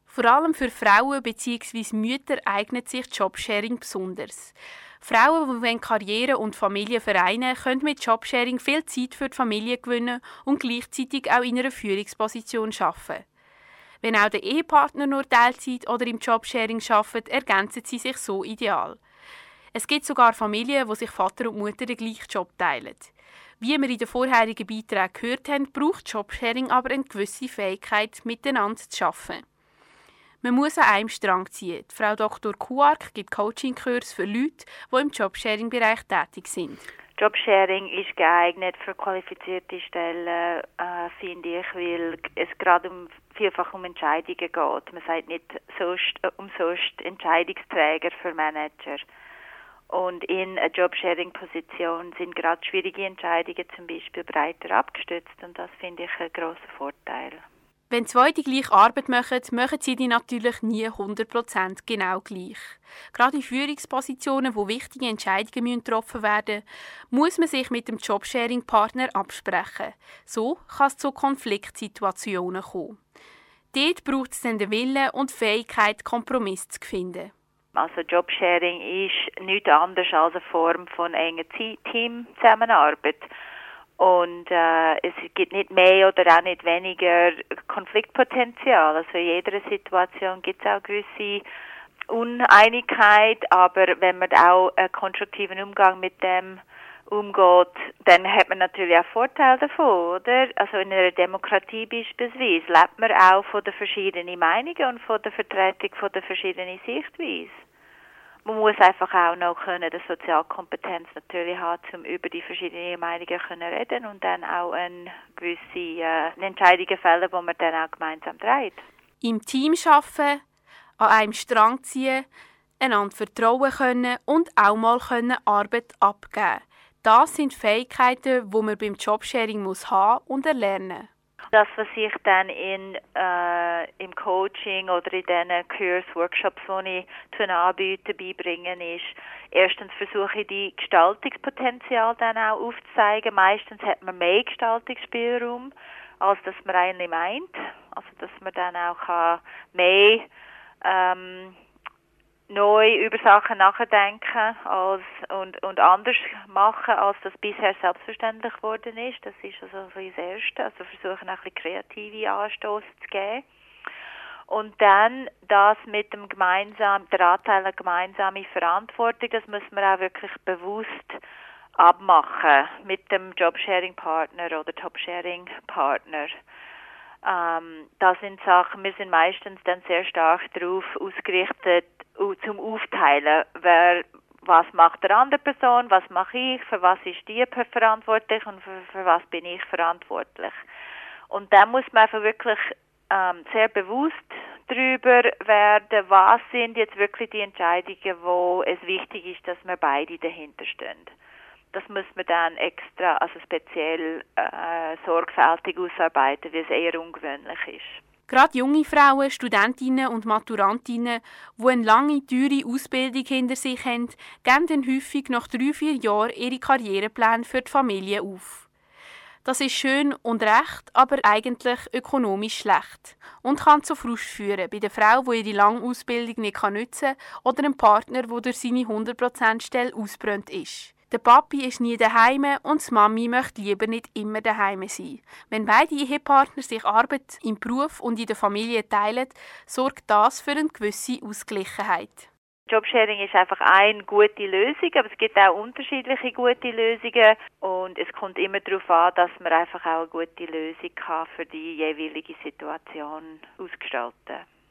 Vor allem für Frauen bzw. Mütter eignet sich Jobsharing besonders. Frauen, die Karriere und Familie vereinen, können mit Jobsharing viel Zeit für die Familie gewinnen und gleichzeitig auch in einer Führungsposition arbeiten. Wenn auch der Ehepartner nur Teilzeit oder im Jobsharing arbeitet, ergänzen sie sich so ideal. Es gibt sogar Familien, wo sich Vater und Mutter den gleichen Job teilen. Wie wir in den vorherigen Beiträgen gehört haben, braucht Jobsharing aber eine gewisse Fähigkeit, miteinander zu arbeiten. Man muss an einem Strang ziehen. Frau Dr. Kuark gibt Coaching-Kurse für Leute, die im Jobsharing-Bereich tätig sind. Jobsharing ist geeignet für qualifizierte Stellen, finde ich, weil es gerade vielfach um Entscheidungen geht. Man sagt nicht umsonst Entscheidungsträger für Manager. Und in einer Jobsharing-Position sind gerade schwierige Entscheidungen zum Beispiel breiter abgestützt und das finde ich einen grossen Vorteil. Wenn zwei die gleiche Arbeit machen sie die natürlich nie 100% genau gleich. Gerade in Führungspositionen, wo wichtige Entscheidungen getroffen werden müssen, muss man sich mit dem Jobsharing-Partner absprechen. So kann es zu Konfliktsituationen kommen. Dort braucht es dann den Willen und die Fähigkeit, Kompromisse zu finden. Also Jobsharing ist nichts anderes als eine Form von enger Teamzusammenarbeit. Und es gibt nicht mehr oder auch nicht weniger Konfliktpotenzial. Also in jeder Situation gibt es auch gewisse Uneinigkeit, aber wenn man auch einen konstruktiven Umgang mit dem umgeht, dann hat man natürlich auch Vorteile davon, oder? Also in einer Demokratie beispielsweise lebt man auch von den verschiedenen Meinungen und von der Vertretung von den verschiedenen Sichtweisen. Man muss einfach auch noch die Sozialkompetenz natürlich haben, um über die verschiedenen Meinungen zu reden und dann auch eine gewisse Entscheidungen fällen, die man dann auch gemeinsam trägt. Im Team arbeiten, an einem Strang ziehen, einander vertrauen können und auch mal Arbeit abgeben. Das sind Fähigkeiten, die man beim Jobsharing haben und erlernen muss. Das, was ich dann im Coaching oder in diesen Kursen, Workshops, die ich anbiete, beibringen, ist, erstens versuche ich, die Gestaltungspotenzial dann auch aufzuzeigen. Meistens hat man mehr Gestaltungsspielraum, als dass man eigentlich meint. Also, dass man dann auch mehr neu über Sachen nachdenken und anders machen, als das bisher selbstverständlich geworden ist. Das ist also das Erste. Also versuchen, ein bisschen kreative Anstöße zu geben. Und dann das mit dem der Anteil an gemeinsame Verantwortung, das muss man auch wirklich bewusst abmachen mit dem Jobsharing-Partner oder Top-Sharing-Partner. Das sind Sachen, wir sind meistens dann sehr stark darauf ausgerichtet, zum Aufteilen, was macht der andere Person, was mache ich, für was ist die verantwortlich und für was bin ich verantwortlich. Und dann muss man einfach wirklich sehr bewusst darüber werden, was sind jetzt wirklich die Entscheidungen, wo es wichtig ist, dass wir beide dahinter stehen. Das muss man dann extra, also speziell sorgfältig ausarbeiten, weil es eher ungewöhnlich ist. Gerade junge Frauen, Studentinnen und Maturantinnen, die eine lange, teure Ausbildung hinter sich haben, geben dann häufig nach 3-4 Jahren ihre Karrierepläne für die Familie auf. Das ist schön und recht, aber eigentlich ökonomisch schlecht und kann zu Frust führen bei der Frau, die ihre lange Ausbildung nicht nutzen kann, oder einem Partner, der durch seine 100%-Stelle ausgebrannt ist. Der Papi ist nie daheim und die Mami möchte lieber nicht immer daheim sein. Wenn beide Ehepartner sich Arbeit im Beruf und in der Familie teilen, sorgt das für eine gewisse Ausgleichheit. Jobsharing ist einfach eine gute Lösung, aber es gibt auch unterschiedliche gute Lösungen und es kommt immer darauf an, dass man einfach auch eine gute Lösung kann für die jeweilige Situation ausgestalten kann.